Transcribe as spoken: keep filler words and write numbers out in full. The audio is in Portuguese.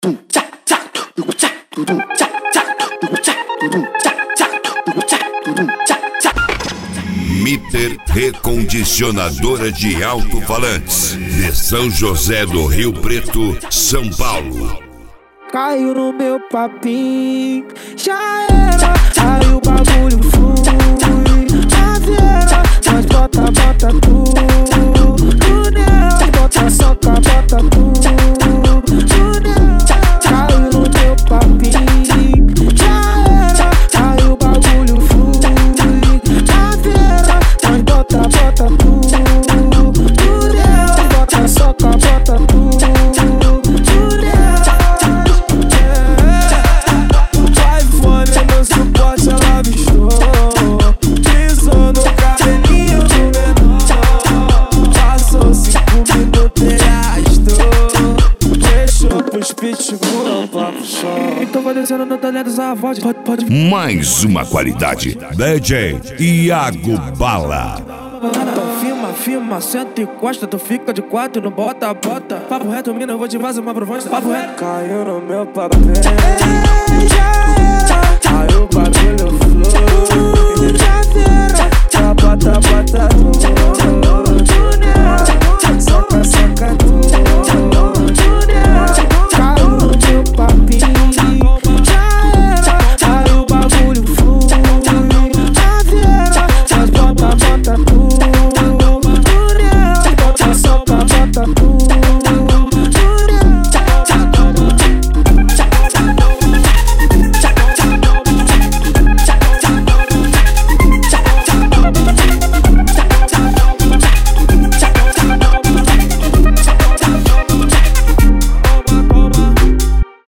Mitter Recondicionadora de Alto-Falantes, de São José do Rio Preto, São Paulo. Caiu no meu papinho, já era, aí o bagulho flui. Já vieram, nós bota, bota tudo, tudo nela, bota soca, bota tudo, tudo nela. Caiu no meu papinho, já era, aí o bagulho flui. Já vieram, nós bota, bota tudo, tudo nela, bota soca, bota tudo. Então vai descendo no talento essa voz. Pode, pode. Mais uma qualidade. D J Iago Bala. Então filma, filma, senta e encosta. Tu fica de quatro, não bota, bota. Papo reto, menina, eu vou te fazer uma proposta. Papo reto. Caiu no meu papel. Já era. Caiu o bagulho flui. Já vira. Já bota, bota tudo.